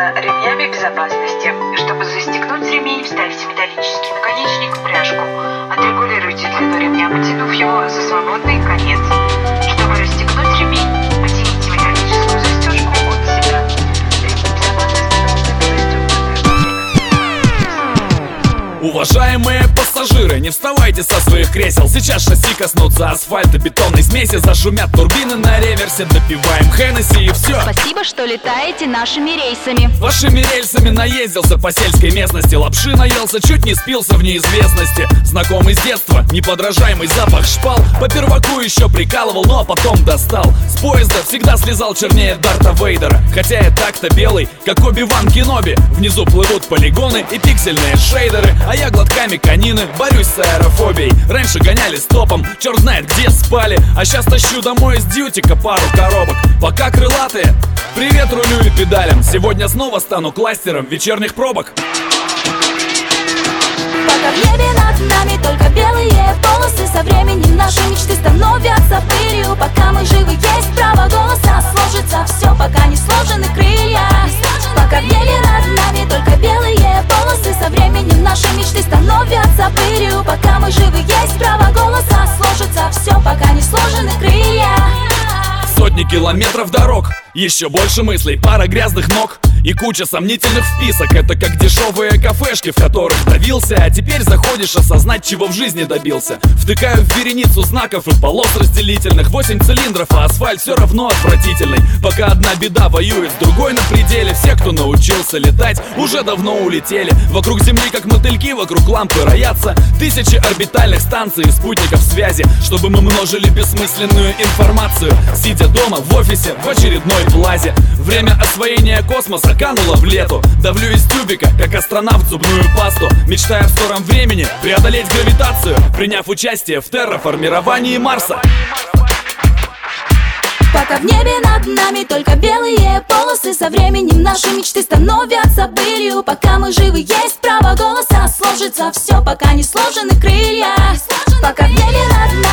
оборудована ремнями безопасности. Чтобы застегнуть ремень, вставьте металлический наконечник в пряжку. Отрегулируйте длину ремня, потянув его за свободный конец. Чтобы расстегнуть ремень, потяните металлическую застежку от себя. Ремень безопасности должны быть застегнуты. Уважаемые пассажиры, не вставайте со своих кресел. Сейчас шасси коснутся асфальта бетонной смеси. Зашумят турбины на реверсе, допиваем Хеннесси и все. Спасибо, что летаете нашими рейсами. Вашими рельсами наездился по сельской местности. Лапши наелся, чуть не спился в неизвестности. Знакомый с детства, неподражаемый запах шпал. По перваку еще прикалывал, ну а потом достал. С поезда всегда слезал чернее Дарта Вейдера. Хотя я так-то белый, как Оби-Ван Кеноби. Внизу плывут полигоны и пиксельные шейдеры, а я глотками конины борюсь с аэрофобией. Раньше гоняли стопом, черт знает где спали. А сейчас тащу домой из дьютика пару коробок. Пока крылатые, привет рулю и педалям. Сегодня снова стану кластером вечерних пробок. Пока в небе над нами только белые полосы, со временем наши мечты становятся пылью. Пока мы живы, есть право голоса, сложится все, пока не сложены крылья. Пока в небе над нами только белые полосы, со временем наши мечты становятся пылью. Пока мы живы, есть право голоса, сложится все, пока не сложены крылья. Сотни километров дорог, еще больше мыслей, пара грязных ног и куча сомнительных вписок. Это как дешевые кафешки, в которых давился, а теперь заходишь осознать, чего в жизни добился. Втыкаю в вереницу знаков и полос разделительных. 8 цилиндров, а асфальт все равно отвратительный. Пока одна беда воюет с другой на пределе. Все, кто научился летать, уже давно улетели. Вокруг земли, как мотыльки, вокруг лампы роятся тысячи орбитальных станций и спутников связи, чтобы мы множили бессмысленную информацию, сидя дома, в офисе, в очередной плазе. Время освоения космоса канула в лету. Давлю из тюбика, как астронавт, зубную пасту, мечтая в скором времени преодолеть гравитацию, приняв участие в терраформировании Марса. Пока в небе над нами только белые полосы, со временем наши мечты становятся пылью. Пока мы живы, есть право голоса, сложится все, пока не сложены крылья. Пока в небе над